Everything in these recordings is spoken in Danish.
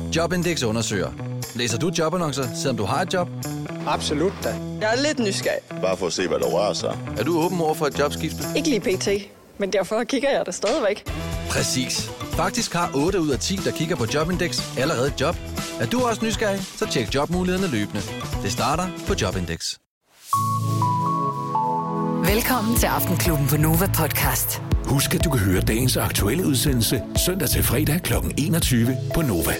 Jobindex undersøger. Læser du jobannoncer, selvom du har et job? Absolut da. Jeg er lidt nysgerrig. Bare for at se, hvad der rører sig. Er du åben over for et jobskifte? Ikke lige pt, men derfor kigger jeg det stadigvæk. Præcis. Faktisk har 8 ud af 10, der kigger på Jobindex, allerede et job. Er du også nysgerrig, så tjek jobmulighederne løbende. Det starter på Jobindex. Velkommen til Aftenklubben på Nova Podcast. Husk, at du kan høre dagens aktuelle udsendelse søndag til fredag kl. 21 på Nova.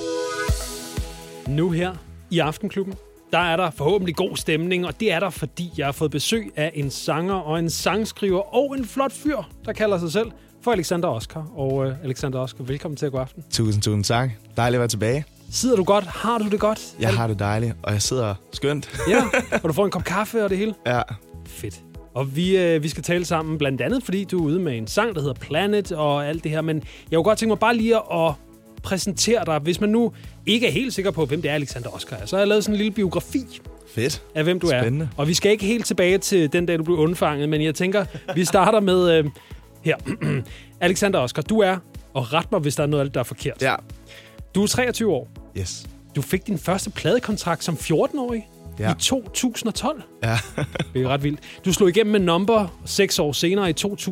Nu her i Aftenklubben, der er der forhåbentlig god stemning, og det er der, fordi jeg har fået besøg af en sanger og en sangskriver og en flot fyr, der kalder sig selv for Alexander Oscar. Og Alexander Oscar, velkommen til at gå aften. Tusind tak. Dejligt at være tilbage. Sidder du godt? Har du det godt? Jeg har det dejligt, og jeg sidder skønt. Ja, og du får en kop kaffe og det hele? Ja. Fedt. Og vi skal tale sammen blandt andet, fordi du er ude med en sang, der hedder Planet og alt det her. Men jeg kunne godt tænke mig bare lige at præsentere dig, hvis man nu ikke er helt sikker på, hvem det er, Alexander Oscar er. Så har jeg lavet sådan en lille biografi Fedt. af, hvem du Spændende. er. Og vi skal ikke helt tilbage til den dag, du blev undfanget, men jeg tænker, vi starter med her. Alexander Oscar, du er, og ret mig, hvis der er noget af det, der er forkert. Ja. Du er 23 år. Yes. Du fik din første pladekontrakt som 14-årig. Ja. I 2012. Ja. Det er ret vildt. Du slog igennem med Number 6 år senere i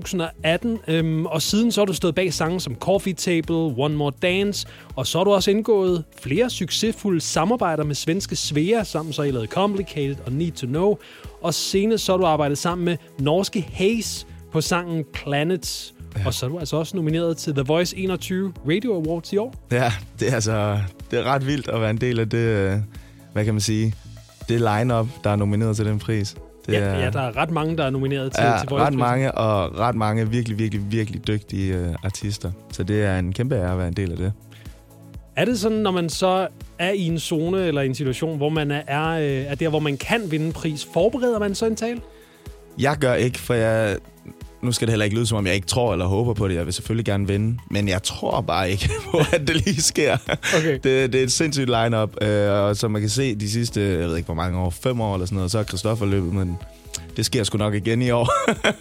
2018, og siden så har du stået bag sange som Coffee Table, One More Dance, og så har du også indgået flere succesfulde samarbejder med svenske Svea, sammen så har I lavet Complicated og Need to Know, og senest så har du arbejdet sammen med norske Haze på sangen Planet, og så er du altså også nomineret til The Voice 21 Radio Awards i år. Ja, det er ret vildt at være en del af det, hvad kan man sige, det line-up, der er nomineret til den pris. Ja, der er ret mange, der er nomineret til Voice. Ret mange, og ret mange virkelig dygtige artister. Så det er en kæmpe ære at være en del af det. Er det sådan, når man så er i en zone eller i en situation, hvor man er der, hvor man kan vinde en pris, forbereder man så en tale? Jeg gør ikke, for nu skal det heller ikke lyde, som om jeg ikke tror eller håber på det. Jeg vil selvfølgelig gerne vinde, men jeg tror bare ikke på, at det lige sker. Okay. Det er et sindssygt line-up, og som man kan se de sidste, jeg ved ikke hvor mange år, 5 år eller sådan noget, så er Christoffer løbet, men det sker sgu nok igen i år.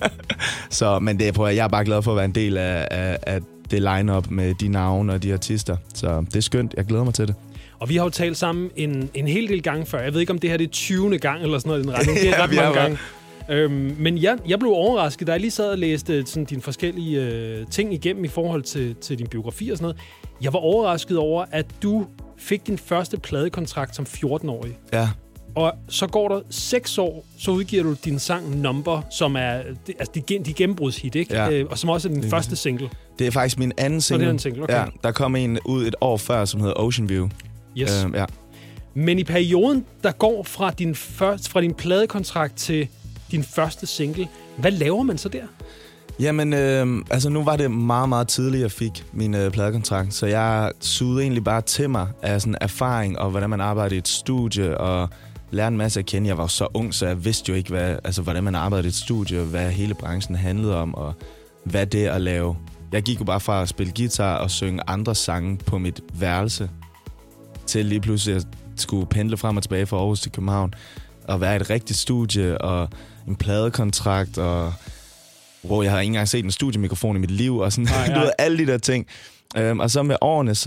Så, men det er jeg er bare glad for at være en del af det line-up med de navne og de artister. Så det er skønt, jeg glæder mig til det. Og vi har jo talt sammen en hel del gange før. Jeg ved ikke, om det her er det 20. gang eller sådan noget i den retning. Det er ret mange gange. Men jeg blev overrasket, da jeg lige sad og læste sådan, dine forskellige ting igennem i forhold til din biografi og sådan noget. Jeg var overrasket over, at du fik din første pladekontrakt som 14-årig. Ja. Og så går der 6 år, så udgiver du din sang Number, som er de gennembrudshit, ikke? Ja. Og som også er din første single. Det er faktisk min anden single. Det er en single, okay. Ja, der kom en ud et år før, som hedder Ocean View. Yes. Ja. Men i perioden, der går fra din pladekontrakt til din første single, hvad laver man så der? Jamen, nu var det meget, meget tidligt, jeg fik min pladekontrakt, så jeg sugede egentlig bare til mig af sådan erfaring, og hvordan man arbejder i et studie, og lærte en masse at kende. Jeg var så ung, så jeg vidste jo ikke, hvordan man arbejder i et studie, hvad hele branchen handlede om, og hvad det er at lave. Jeg gik jo bare fra at spille guitar og synge andre sange på mit værelse, til lige pludselig at skulle pendle frem og tilbage fra Aarhus til København, og være i et rigtigt studie, og en pladekontrakt, og hvor jeg har ikke engang set en studiemikrofon i mit liv, og sådan alle de der ting. Og så med årene,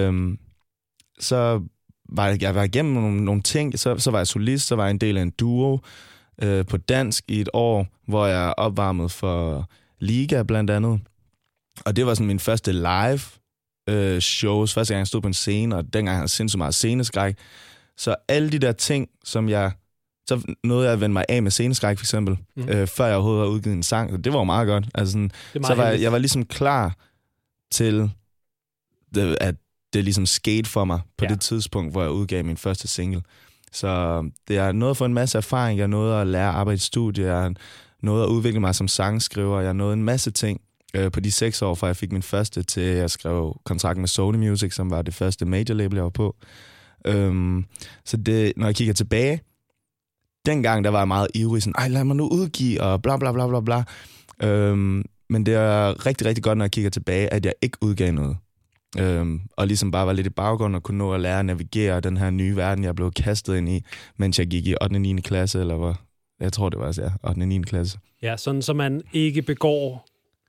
så var jeg igennem nogle ting, så var jeg solist, så var jeg en del af en duo på dansk i et år, hvor jeg opvarmede for Liga blandt andet. Og det var sådan min første live shows, første gang jeg stod på en scene, og dengang havde jeg sindssygt meget sceneskræk. Så alle de der ting, så nåede jeg at vende mig af med sceneskræk for eksempel, før jeg overhovedet havde udgivet en sang. Det var jo meget godt. Altså sådan, jeg var ligesom klar til, at det ligesom skete for mig på det tidspunkt, hvor jeg udgav min første single. Så det er noget at få en masse erfaring. Jeg nåede at lære at arbejde i studie. Jeg nåede at udvikle mig som sangskriver. Jeg nåede en masse ting på de 6 år, fra jeg fik min første til jeg skrev kontrakt med Sony Music, som var det første major label, jeg var på. Så det, når jeg kigger tilbage, dengang der var jeg meget ivrig, sådan, lad mig nu udgive, og bla bla bla bla bla. Men det er rigtig, rigtig godt, når jeg kigger tilbage, at jeg ikke udgav noget. Og ligesom bare var lidt i baggrunden og kunne nå at lære at navigere den her nye verden, jeg blev kastet ind i, mens jeg gik i 8. og 9. klasse, eller hvad? Jeg tror, det var 8. og 9. klasse. Ja, sådan så man ikke begår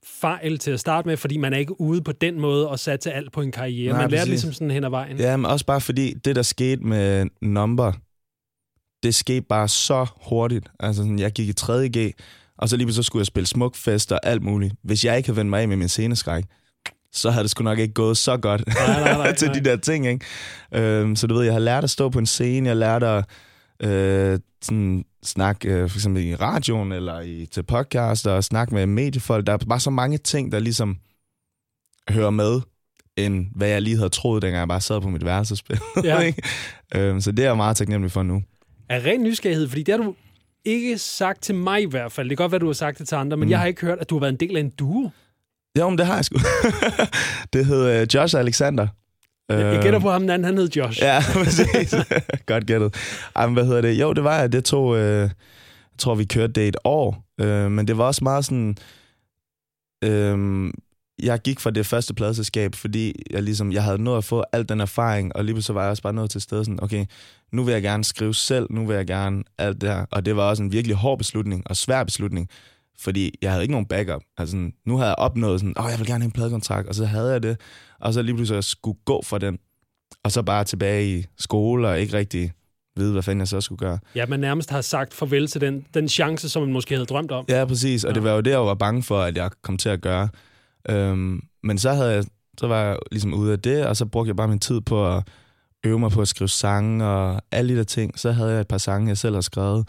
fejl til at starte med, fordi man er ikke ude på den måde og satse alt på en karriere. Nej, man lærer præcis. ligesom sådan hen ad vejen. Ja, men også bare fordi det, der skete med Number, det skete bare så hurtigt. Altså, sådan, jeg gik i 3.G, og så lige pludselig skulle jeg spille Smukfest og alt muligt. Hvis jeg ikke havde vendt mig af med min sceneskræk, så havde det sgu nok ikke gået så godt nej, til de der ting, ikke? Så du ved, jeg har lært at stå på en scene, jeg har lært at sådan, snakke for eksempel i radioen eller til podcast og snakke med mediefolk. Der er bare så mange ting, der ligesom hører med, end hvad jeg lige havde troet, dengang jeg bare sad på mit værelse og spillede. Ja. Så det er jeg meget taknemmelig for nu. Af ren nysgerrighed, fordi det har du ikke sagt til mig i hvert fald. Det kan godt være, du har sagt det til andre, men jeg har ikke hørt, at du har været en del af en duo. Jo, men det har jeg sgu. Det hed Josh og Alexander. Jeg gætter på ham, den anden, han hed Josh. Ja, præcis. Godt gættet. Jamen, hvad hedder det? Jo, det var jeg. Det tog, jeg tror, vi kørte det et år. Men det var også meget sådan... jeg gik fra det første pladeselskab, fordi jeg havde nået at få al den erfaring, og lige så var jeg også bare nået til stedet sådan, okay, nu vil jeg gerne skrive selv, nu vil jeg gerne alt det her. Og det var også en virkelig hård beslutning, og svær beslutning, fordi jeg havde ikke nogen backup. Altså, nu havde jeg opnået sådan, jeg vil gerne have en pladekontrakt, og så havde jeg det, og så lige pludselig jeg skulle gå for den, og så bare tilbage i skole, og ikke rigtig vide, hvad fanden jeg så skulle gøre. Ja, man nærmest har sagt farvel til den chance, som man måske havde drømt om. Ja, præcis, og det var jo det, jeg var bange for, at jeg kom til at gøre. Men så var jeg ligesom ude af det, og så brugte jeg bare min tid på at øve mig på at skrive sange og alle de der ting. Så havde jeg et par sange, jeg selv har skrevet,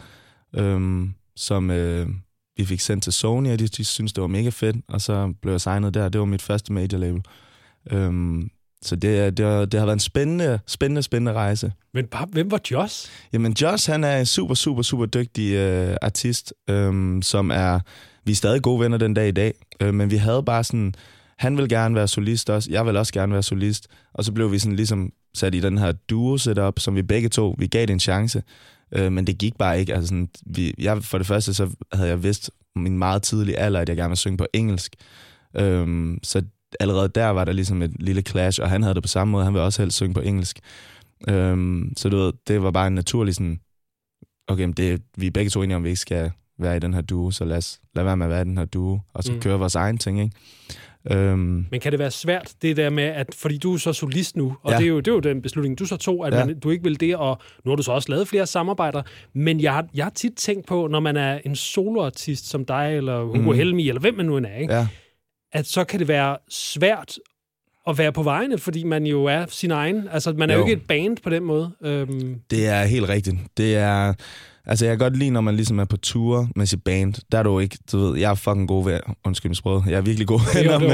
som vi fik sendt til Sony, og de syntes, det var mega fedt, og så blev jeg signet der. Det var mit første major label. Så det har været en spændende rejse. Men hvem var Josh? Jamen Josh, han er en super dygtig artist, som vi er stadig gode venner den dag i dag, men vi havde bare sådan, han ville gerne være solist også, jeg vil også gerne være solist, og så blev vi sådan ligesom sat i den her duo-setup, som vi begge to, vi gav det en chance, men det gik bare ikke. Altså sådan, for det første, så havde jeg vidst min meget tidlige alder, at jeg gerne ville synge på engelsk, så allerede der var der ligesom et lille clash, og han havde det på samme måde, han ville også helst synge på engelsk. Så du ved, det var bare en naturlig sådan, okay, vi er begge to enige om, vi ikke skal være i den her duo, så lad være med at være i den her duo, og så køre vores egen ting, ikke? Men kan det være svært, det der med, at fordi du er så solist nu, og det er jo den beslutning, du så tog, at du ikke vil det, og nu har du så også lavet flere samarbejder, men jeg har tit tænkt på, når man er en soloartist som dig, eller Hugo Helmi, eller hvem man nu er, ikke? At så kan det være svært at være på vejene, fordi man jo er sin egen. Altså, man er jo ikke et band på den måde. Det er helt rigtigt. Det er... Altså, jeg kan godt lide, når man ligesom er på tour med sit band. Der er du ikke, du ved, jeg er fucking god ved... Undskyld mit sprog. Jeg er virkelig god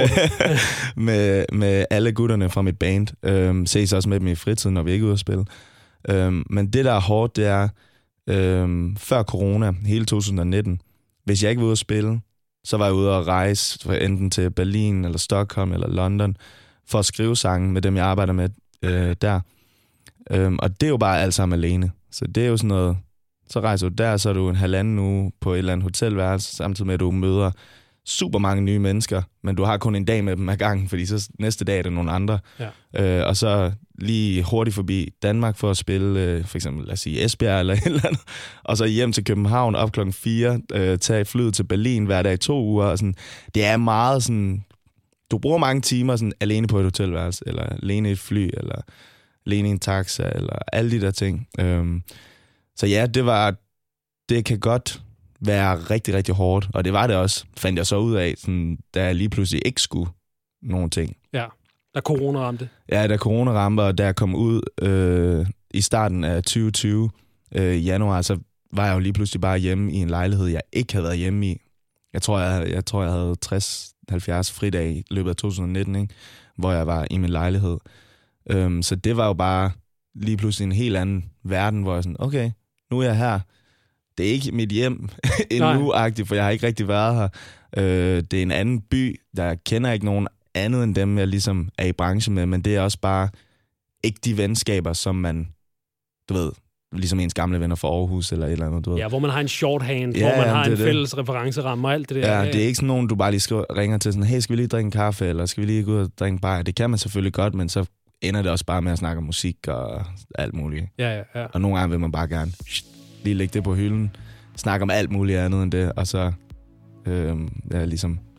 med alle gutterne fra mit band. Ses også med dem i fritiden, når vi ikke er ude at spille. Men det, der er hårdt, det er... før corona, hele 2019, hvis jeg ikke var ude at spille, så var jeg ude at rejse enten til Berlin, eller Stockholm, eller London, for at skrive sange med dem, jeg arbejder med der. Og det er jo bare alt sammen alene. Så det er jo sådan noget... Så rejser du der, så er du en halvanden uge på et eller andet hotelværelse, samtidig med, at du møder super mange nye mennesker, men du har kun en dag med dem ad gangen, fordi så næste dag er det nogle andre. Ja. Og så lige hurtigt forbi Danmark for at spille, for eksempel, lad os sige, Esbjerg eller et eller andet, og så hjem til København op 4:00, tage flyet til Berlin hver dag i 2 uger. Og sådan. Det er meget sådan... Du bruger mange timer sådan, alene på et hotelværelse, eller alene i et fly, eller alene i en taxa, eller alle de der ting. Så ja, det kan godt være rigtig, rigtig hårdt, og det var det også, fandt jeg så ud af, sådan, da jeg lige pludselig ikke skulle nogen ting. Ja, da corona ramte. Ja, da corona ramte, og da jeg kom ud i starten af 2020, i januar, så var jeg jo lige pludselig bare hjemme i en lejlighed, jeg ikke havde været hjemme i. Jeg tror, jeg havde 60-70 fridage i løbet af 2019, ikke? Hvor jeg var i min lejlighed. Så det var jo bare lige pludselig en helt anden verden, hvor jeg sådan, okay, nu er jeg her. Det er ikke mit hjem endnu-agtigt, for jeg har ikke rigtig været her. Det er en anden by, der kender ikke nogen andet end dem, jeg ligesom er i branchen med, men det er også bare ikke de venskaber, som man, du ved, ligesom ens gamle venner fra Aarhus eller et eller andet, du ved. Ja, hvor man har en shorthand, hvor man har en fælles referenceramme og alt det der. Ja, det er ikke sådan nogen, du bare lige ringer til sådan, hey, skal vi lige drikke en kaffe, eller skal vi lige gå ud og drikke bajer? Det kan man selvfølgelig godt, men så ender det også bare med at snakke om musik og alt muligt. Ja. Og nogle gange vil man bare gerne lige lægge det på hylden, snakke om alt muligt andet end det, og så ligesom...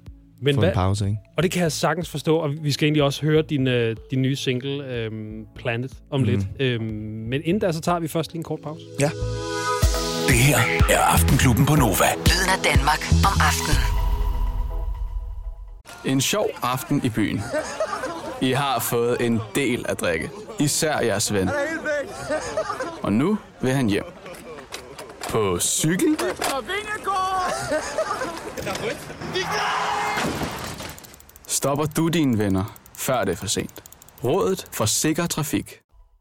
få en pause, ikke? Og det kan jeg sagtens forstå, og vi skal egentlig også høre din nye single, Planet, om lidt. Men inden da, så tager vi først lige en kort pause. Ja. Det her er Aftenklubben på Nova. Lyden af Danmark om aftenen. En sjov aften i byen. I har fået en del at drikke. Især jeres ven. Og nu vil han hjem. På cykel? Stopper du dine venner, før det er for sent? Rådet for sikker trafik.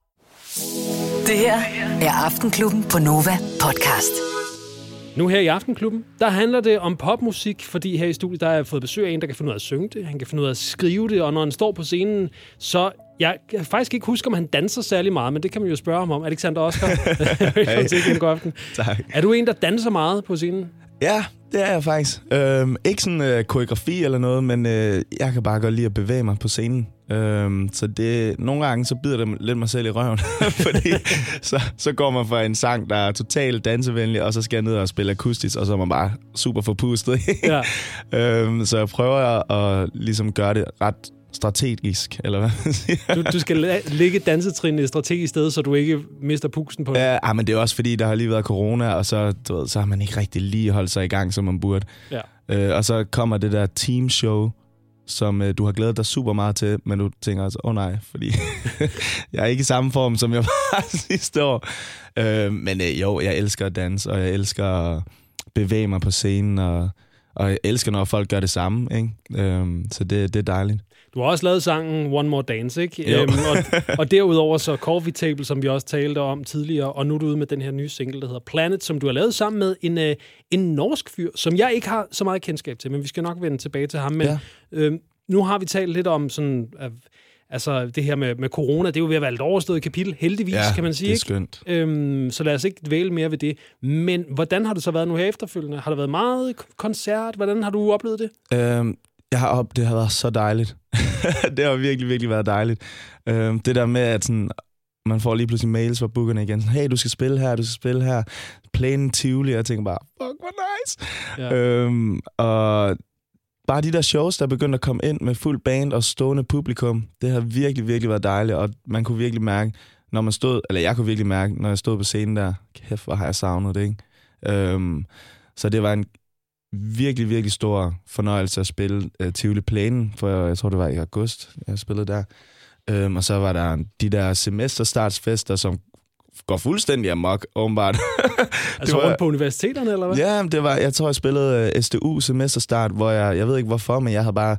Det her er Aftenklubben på Nova podcast. Nu her i Aftenklubben, der handler det om popmusik, fordi her i studiet, der har jeg fået besøg af en, der kan finde ud af at synge det, han kan finde ud af at skrive det, og når han står på scenen, så jeg kan faktisk ikke huske, om han danser særlig meget, men det kan man jo spørge ham om. Alexander Oscar, velkommen til igen, god aften. Tak. Er du en, der danser meget på scenen? Ja, det er jeg faktisk. Ikke sådan koreografi eller noget, men jeg kan bare godt lide at bevæge mig på scenen. Så det, nogle gange så bider det lidt mig selv i røven, fordi så går man fra en sang, der er totalt dansevenlig, og så skal jeg ned og spille akustisk, og så er man bare super forpustet. Ja. Så jeg prøver at ligesom gøre det ret strategisk, eller hvad man siger. Du skal lægge dansetrinene strategisk sted, så du ikke mister pusten på det. Ja, men det er også fordi, der har lige været corona, og så, du ved, så har man ikke rigtig lige holdt sig i gang, som man burde. Ja. Og så kommer det der teamshow, som du har glædet dig super meget til, men du tænker altså, nej, fordi jeg er ikke i samme form, som jeg var sidste år. Men jo, jeg elsker at danse, og jeg elsker at bevæge mig på scenen, og jeg elsker, når folk gør det samme, ikke? Så det er dejligt. Du har også lavet sangen One More Dance, ikke? Og derudover så Coffee Table, som vi også talte om tidligere, og nu er du ude med den her nye single, der hedder Planet, som du har lavet sammen med en norsk fyr, som jeg ikke har så meget kendskab til, men vi skal nok vende tilbage til ham. Men nu har vi talt lidt om sådan... Altså, det her med corona, det er jo ved at være et overstået kapitel, heldigvis, kan man sige. Det er skønt. Så lad os ikke dvæle mere ved det. Men hvordan har det så været nu her efterfølgende? Har der været meget koncert? Hvordan har du oplevet det? Det har været så dejligt. Det har virkelig, virkelig været dejligt. Det der med, at sådan, man får lige pludselig mails fra bookerne igen. Hey, du skal spille her. Planen Tivoli. Jeg tænker bare, fuck, hvor nice. Ja. Og bare de der shows, der begyndte at komme ind med fuld band og stående publikum, det har virkelig, virkelig været dejligt. Og man kunne virkelig mærke, jeg kunne virkelig mærke, når jeg stod på scenen der, kæft, hvor har jeg savnet det, ikke? Så det var en virkelig, virkelig stor fornøjelse at spille Tivoli Plænen, for jeg tror, det var i august, jeg spillede der. Og så var der de der semesterstartsfester, som går fuldstændig amok, åbenbart. Altså rundt på universiteterne, eller hvad? Ja, jeg tror, jeg spillede SDU semesterstart, hvor jeg ved ikke hvorfor, men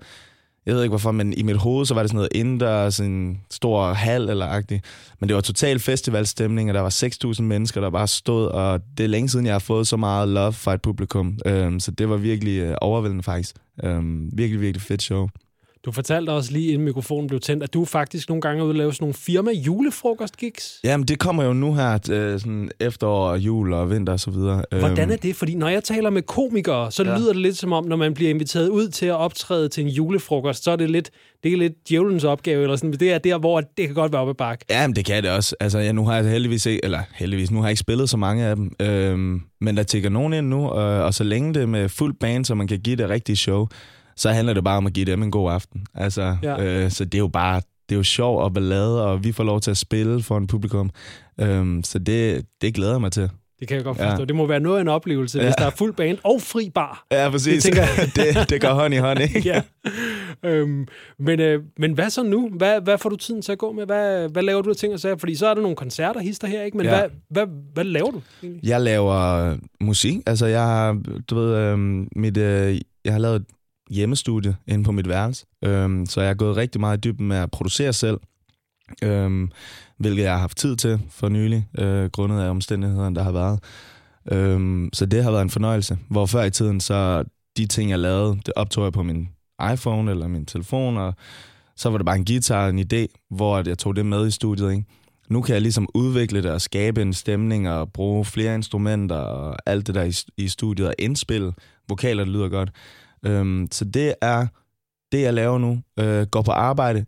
men i mit hoved, så var det sådan noget indendørs, en stor hal eller agtigt. Men det var total festivalstemning, og der var 6.000 mennesker, der bare stod, og det er længe siden, jeg har fået så meget love fra et publikum. Så det var virkelig overvældende faktisk. Virkelig, virkelig fedt show. Du fortalte også lige, inden mikrofonen blev tændt, at du faktisk nogle gange er ude at lave sådan nogle firma-julefrokost-gigs. Jamen, det kommer jo nu her, sådan efterår, jul og vinter og så videre. Hvordan er det? Fordi når jeg taler med komikere, så lyder det lidt som om, når man bliver inviteret ud til at optræde til en julefrokost, så er det lidt djævelens opgave, eller sådan. Det er der, hvor det kan godt være oppe ad bakke. Jamen, det kan det også. Altså, nu har jeg nu har jeg ikke spillet så mange af dem. Men der tikker nogen ind nu, og så længe det er med fuld band, så man kan give det rigtige show, så handler det bare om at give dem en god aften. Altså, så det er jo sjov og ballade, og vi får lov til at spille for en publikum. Så det glæder jeg mig til. Det kan jeg godt forstå. Ja. Det må være noget af en oplevelse, hvis der er fuld band og fri bar. Ja, præcis. Det går hånd i hånd, ikke? Ja. Men hvad så nu? Hvad får du tiden til at gå med? Hvad laver du af ting og sager? Fordi så er der nogle koncerter, hister her, ikke? Men hvad laver du egentlig? Jeg laver musik. Altså, jeg har, jeg har lavet et hjemmestudie inde på mit værelse. Så jeg har gået rigtig meget i dybden med at producere selv. Hvilket jeg har haft tid til for nylig, grundet af omstændighederne, der har været. Så det har været en fornøjelse. Hvor før i tiden, så de ting, jeg lavede, det optog jeg på min iPhone eller min telefon, og så var det bare en guitar, en idé, hvor jeg tog det med i studiet, ikke? Nu kan jeg ligesom udvikle det og skabe en stemning og bruge flere instrumenter og alt det der i studiet og indspille. Vokaler, det lyder godt. Så det er det, jeg laver nu. Går på arbejde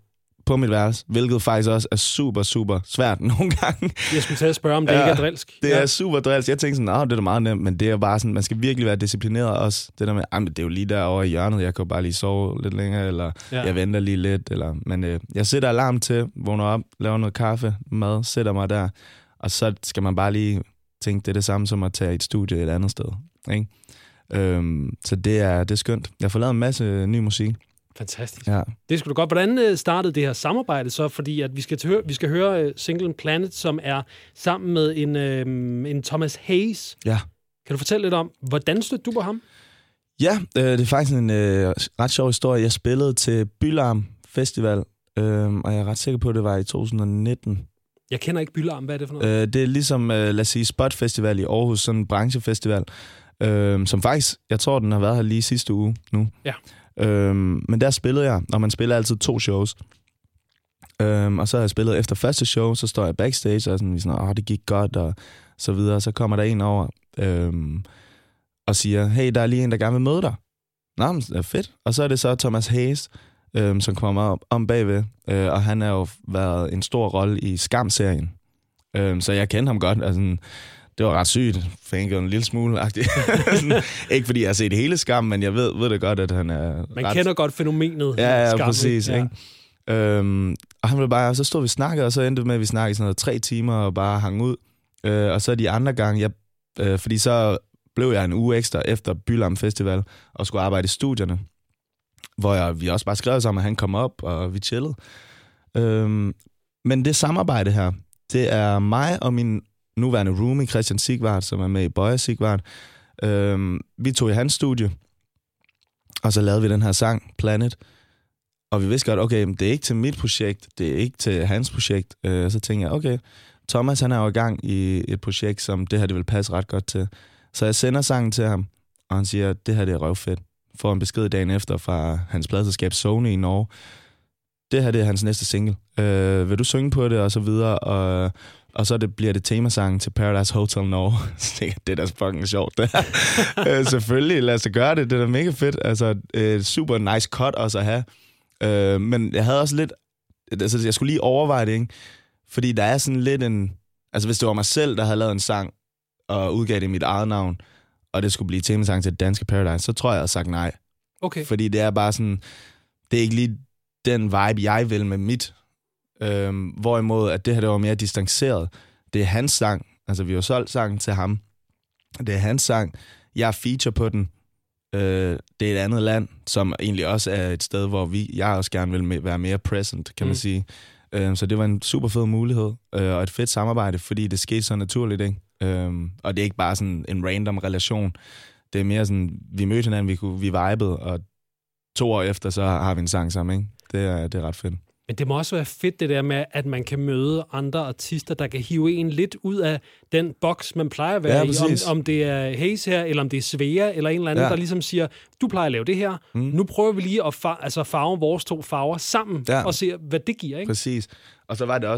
på mit værelse, hvilket faktisk også er super, super svært nogle gange. Jeg skulle tage at spørge, om det ikke er drilsk. Det er super drilsk. Jeg tænkte sådan, det er da meget nemt, men det er bare sådan, man skal virkelig være disciplineret også. Det der med, det er jo lige derovre i hjørnet, jeg kan bare lige sove lidt længere, eller jeg venter lige lidt. Men jeg sætter alarm til, vågner op, laver noget kaffe, mad, sætter mig der, og så skal man bare lige tænke, det er det samme som at tage et studie et andet sted. Ikke? Så det er skønt. Jeg får lavet en masse ny musik. Fantastisk. Ja. Det skulle du godt. Hvordan startede det her samarbejde så? Fordi at vi skal høre singlen Planet, som er sammen med en Thomas Hayes. Ja. Kan du fortælle lidt om, hvordan stødte du på ham? Ja, det er faktisk en ret sjov historie. Jeg spillede til Bylarm Festival, og jeg er ret sikker på, at det var i 2019. Jeg kender ikke Bylarm. Hvad er det for noget? Det er ligesom, lad os sige, Spot Festival i Aarhus, sådan en branchefestival, som faktisk, jeg tror, den har været her lige sidste uge nu. Ja. Men der spillede jeg, og man spiller altid 2 shows. Og så har jeg spillet efter første show, så står jeg backstage, og sådan, det gik godt, og så videre. Så kommer der en over og siger, hey, der er lige en, der gerne vil møde dig. Nå, men det er fedt. Og så er det så Thomas Hayes, som kommer om bagved, og han har jo været en stor rolle i Skam-serien. Så jeg kendte ham godt, altså. Det var ret sygt. Fænger en lille smule agtigt. Ikke fordi jeg har set hele Skam, men jeg ved det godt, at han er man kender godt fænomenet. Ja, Skam, præcis. ja. Ikke? Og han ville bare, så stod vi snakket, og så endte det med, at vi snakkede sådan noget 3 timer og bare hang ud. Og så de andre gange, fordi så blev jeg en uge ekstra efter Bylarm Festival og skulle arbejde i studierne, hvor vi også bare skrev sammen, at han kom op, og vi chillede. Men det samarbejde her, det er mig og min nuværende roomie, Christian Sigvart, som er med i Bøje Sigvart. Vi tog i hans studie, og så lavede vi den her sang, Planet. Og vi vidste godt, okay, det er ikke til mit projekt, det er ikke til hans projekt. Så tænkte jeg, okay, Thomas han er jo i gang i et projekt, som det her det vil passe ret godt til. Så jeg sender sangen til ham, og han siger, det her det er røvfedt. Får en besked dagen efter fra hans pladeselskab Sony i Norge. Det her det er hans næste single. Vil du synge på det, og så videre, og så bliver det temasangen til Paradise Hotel Norge. Så tænker jeg, det er da fucking sjovt. Selvfølgelig, lad os da gøre det. Det er da mega fedt. Altså, super nice cut også at have. Men jeg havde også lidt... Altså, jeg skulle lige overveje det, ikke? Fordi der er sådan lidt en... Altså, hvis det var mig selv, der havde lavet en sang, og udgav det i mit eget navn, og det skulle blive temasang til Danske Paradise, så tror jeg, jeg havde sagt nej. Okay. Fordi det er bare sådan... Det er ikke lige den vibe, jeg vil med mit. Hvorimod, at det her, det var mere distanceret. Det er hans sang. Altså, vi har solgt sangen til ham. Det er hans sang. Jeg er feature på den. Det er et andet land, som egentlig også er et sted, hvor jeg også gerne vil være mere present, kan man sige. Så det var en super fed mulighed, og et fedt samarbejde, fordi det skete så naturligt, ikke? Og det er ikke bare sådan en random relation. Det er mere sådan, vi mødte hinanden, vi vibede, og 2 år efter, så har vi en sang sammen, ikke? Det er ret fedt. Men det må også være fedt, det der med, at man kan møde andre artister, der kan hive en lidt ud af den boks, man plejer at være i. Om det er Hayes her, eller om det er Svea, eller en eller anden, der ligesom siger, du plejer at lave det her. Nu prøver vi lige at farve vores 2 farver sammen, og se, hvad det giver, ikke? Præcis. Og så var det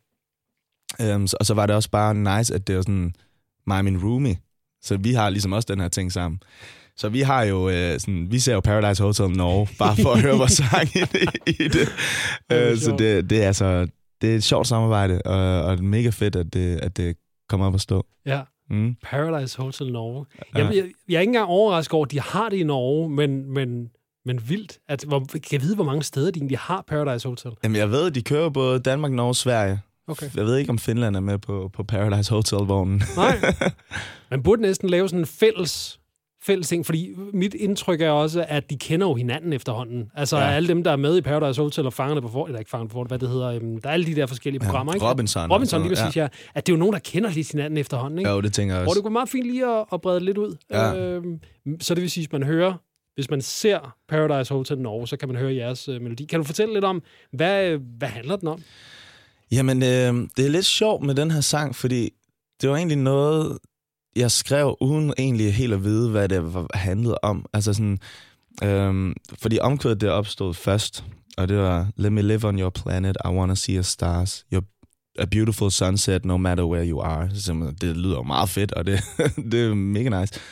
også bare, nice, at det var sådan mig og min roomie. Så vi har ligesom også den her ting sammen. Så vi har jo vi ser jo Paradise Hotel Norge, bare for at høre vores sang i det. Så det er altså, det er et sjovt samarbejde, og det er mega fedt, at det kommer op at stå. Ja, Paradise Hotel Norge. Jeg er ikke engang overrasket over, at de har det i Norge, men vildt. Kan jeg vide, hvor mange steder de egentlig har Paradise Hotel? Jamen, jeg ved, de kører både Danmark, Norge og Sverige. Okay. Jeg ved ikke, om Finland er med på Paradise Hotel-vognen. Nej, man burde næsten lave sådan en fælles ting, fordi mit indtryk er også, at de kender jo hinanden efterhånden. Altså alle dem, der er med i Paradise Hotel og Fangerne på Fortet, eller ikke Fangerne på Fortet, hvad det hedder, der er alle de der forskellige programmer, ikke? Robinson, lige præcis, at det er jo nogen, der kender lidt hinanden efterhånden, ikke? Jo, det tænker jeg også. Og det går meget fint lige at brede lidt ud. Ja. Så det vil sige, hvis man ser Paradise Hotel Norge, så kan man høre jeres melodi. Kan du fortælle lidt om, hvad handler den om? Jamen, det er lidt sjovt med den her sang, fordi det var egentlig noget, jeg skrev uden egentlig helt at vide, hvad det handlede om. Altså sådan, fordi omkvædet det opstod først, og det var Let me live on your planet, I wanna see your stars, a beautiful sunset, no matter where you are. Det lyder meget fedt, og det er mega nice.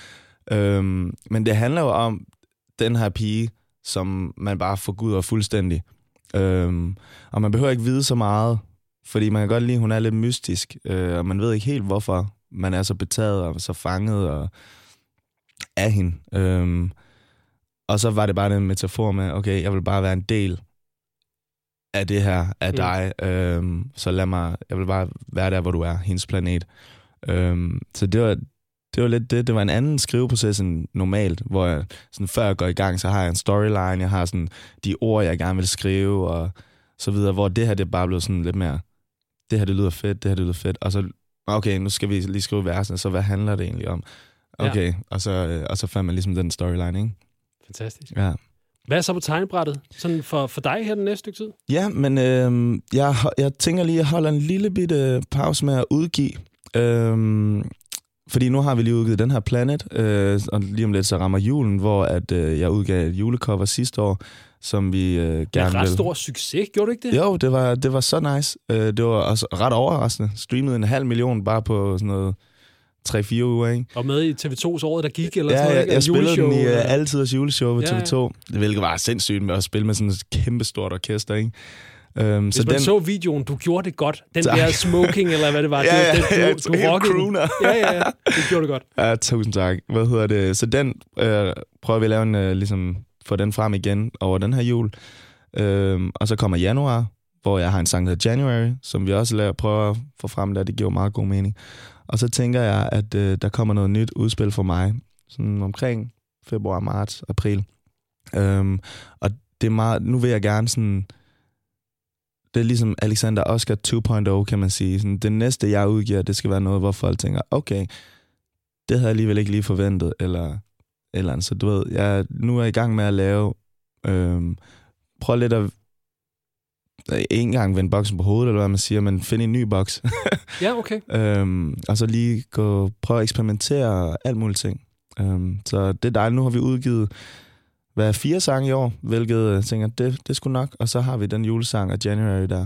Men det handler jo om den her pige, som man bare forguder fuldstændig. Og man behøver ikke vide så meget, fordi man kan godt lide, at hun er lidt mystisk, og man ved ikke helt, hvorfor man er så betaget og så fanget af hende. Og så var det bare den metafor med, okay, jeg vil bare være en del af det her, af dig, så jeg vil bare være der, hvor du er, hendes planet. Så det var lidt det. Det var en anden skriveproces end normalt, hvor jeg, sådan, før jeg går i gang, så har jeg en storyline, jeg har sådan de ord, jeg gerne vil skrive, og så videre, hvor det her, det er bare blevet sådan lidt mere, det her, det lyder fedt, det her, det lyder fedt, og så, okay, nu skal vi lige skrive versene, så hvad handler det egentlig om? Okay, ja. og så fandt man ligesom den storyline, ikke? Fantastisk. Ja. Hvad er så på tegnebrættet, sådan for dig her den næste stykke tid? Ja, men jeg tænker lige, at jeg holder en lille bitte pause med at udgive, fordi nu har vi lige udgivet den her Planet, og lige om lidt så rammer julen, hvor at, jeg udgav et julecover sidste år, som vi gerne vil... Det er ret stor succes, gjorde du ikke det? Jo, det var så nice. Det var også ret overraskende. Streamede 500.000 bare på sådan noget 3-4 uger, ikke? Og med i TV2's Året, der gik, eller sådan noget, ikke? Jeg spillede den i altidens juleshow på TV2, hvilket var sindssygt med at spille med sådan et kæmpestort orkester, ikke? Hvis så man så videoen, du gjorde det godt. Den der smoking, eller hvad det var. Du rockede den. Ja, det gjorde det godt. Ja, tusind tak. Så den prøver vi at lave ligesom, få den frem igen over den her jul. Og så kommer januar, hvor jeg har en sang, der hedder January, som vi også prøver at få frem der. Det giver meget god mening. Og så tænker jeg, at der kommer noget nyt udspil for mig, sådan omkring februar, marts, april. Og det er meget, nu vil jeg gerne sådan... Det er ligesom Alexander Oscar 2.0, kan man sige. Sådan, det næste, jeg udgiver, det skal være noget, hvor folk tænker, okay, det havde jeg alligevel ikke lige forventet, eller andet. Så du ved, nu er jeg i gang med at lave, prøv lidt at ikke engang vende boksen på hovedet, eller hvad man siger, men finde en ny boks. Ja, okay. Og så lige prøve at eksperimentere og alt muligt ting. Så det er dejligt. Nu har vi udgivet 4 sange i år, hvilket jeg tænker, det skulle nok. Og så har vi den julesang af January der.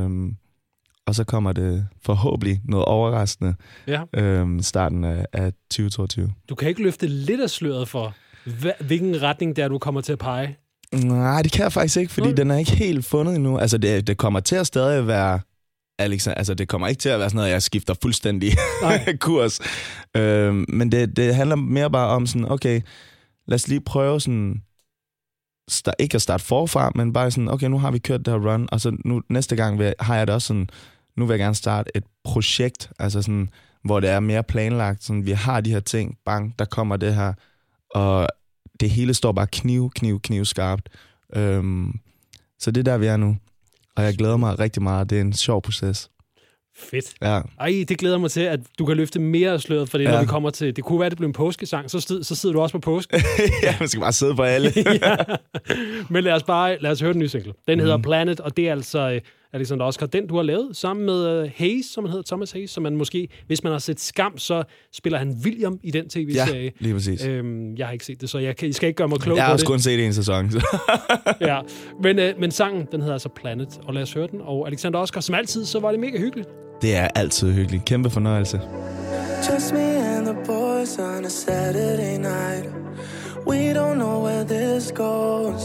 Og så kommer det forhåbentlig noget overraskende starten af 2022. Du kan ikke løfte lidt af sløret for, hvilken retning der du kommer til at pege? Nej, det kan jeg faktisk ikke, fordi den er ikke helt fundet endnu. Altså, det kommer til at stadig være... Altså, det kommer ikke til at være sådan noget, jeg skifter fuldstændig kurs. Men det handler mere bare om sådan, okay, lad os lige prøve sådan... ikke at starte forfra, men bare sådan, okay, nu har vi kørt det her run, og så nu næste gang har jeg det også sådan, nu vil jeg gerne starte et projekt, altså sådan, hvor det er mere planlagt, sådan, vi har de her ting, bang, der kommer det her, og det hele står bare kniv skarpt. Så det er der, vi er nu, og jeg glæder mig rigtig meget, det er en sjov proces. Fedt. Ja. Ej, det glæder mig til, at du kan løfte mere af sløret, for det, når vi kommer til... Det kunne være, det blev en påskesang, så sidder du også på påske. Ja, man skal bare sidde på alle. Ja. Men lad os høre den nye single. Den hedder Planet, og det er altså Alexander Oscar, den du har lavet sammen med Hayes, som han hedder, Thomas Hayes, som man måske, hvis man har set Skam, så spiller han William i den tv-serie. Ja, lige præcis. Jeg har ikke set det, så I skal ikke gøre mig klog på det. Jeg har også kun set en sæson. Ja, men sangen, den hedder altså Planet, og lad os høre den. Og Alexander Oscar, som altid, så var det mega hyggeligt. Det er altid hyggeligt. Kæmpe fornøjelse. Just me and the boys on a Saturday night. We don't know where this goes.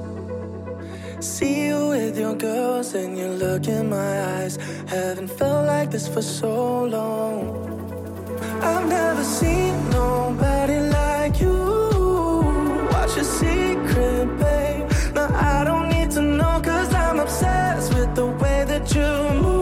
See you with your girls and you look in my eyes. Haven't felt like this for so long. I've never seen nobody like you. What's your secret, babe? No, I don't need to know, 'cause I'm obsessed with the way that you move.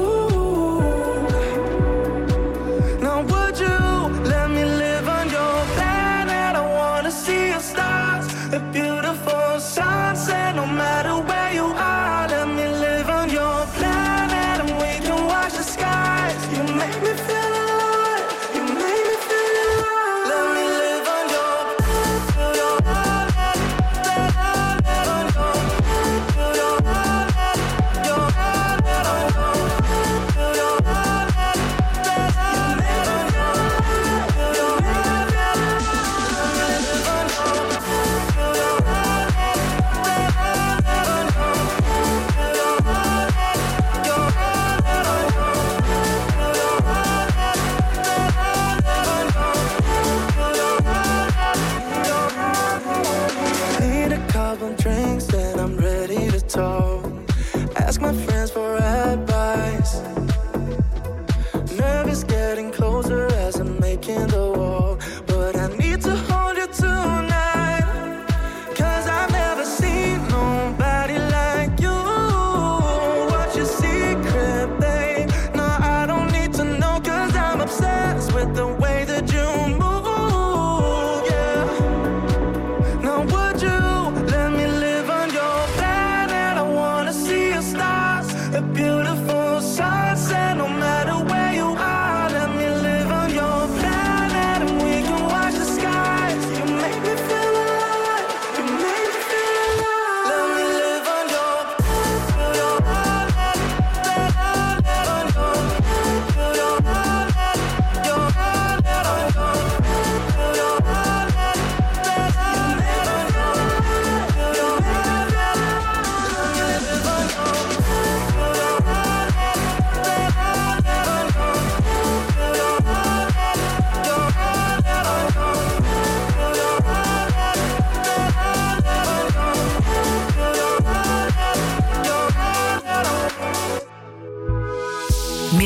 A beautiful sunset, no matter where you are. Let me live on your planet and we can watch the skies. You make me feel alive, you make me feel alive. Let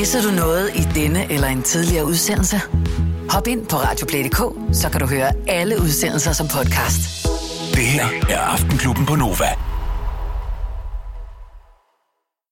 Missede du noget i denne eller en tidligere udsendelse? Hop ind på radioplay.dk, så kan du høre alle udsendelser som podcast. Det her er Aftenklubben på Nova.